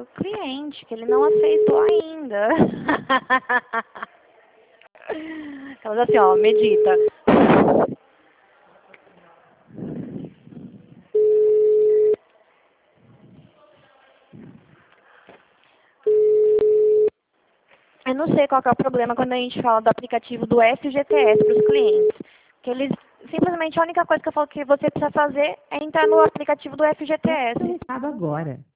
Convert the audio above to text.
o cliente, que ele não aceitou ainda. Ela diz assim, ó, medita. Eu não sei qual que é o problema quando a gente fala do aplicativo do FGTS para os clientes. Que eles, simplesmente, a única coisa que eu falo que você precisa fazer é entrar no aplicativo do FGTS. Conectado agora.